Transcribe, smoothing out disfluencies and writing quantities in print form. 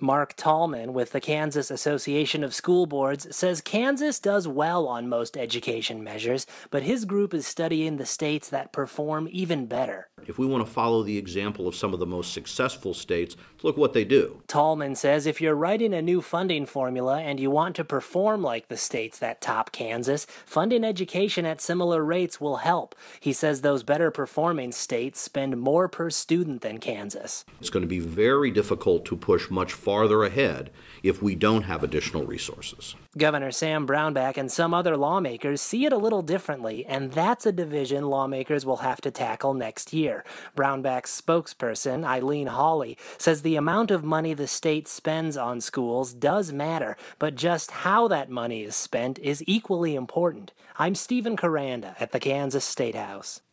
Mark Tallman with the Kansas Association of School Boards says Kansas does well on most education measures, but his group is studying the states that perform even better. If we want to follow the example of some of the most successful states, look what they do. Tallman says if you're writing a new funding formula and you want to perform like the states that top Kansas, funding education at similar rates will help. He says those better performing states spend more per student than Kansas. It's going to be very difficult to push much farther ahead if we don't have additional resources. Governor Sam Brownback and some other lawmakers see it a little differently, and that's a division lawmakers will have to tackle next year. Brownback's spokesperson, Eileen Hawley, says the amount of money the state spends on schools does matter, but just how that money is spent is equally important. I'm Stephen Caranda at the Kansas State House.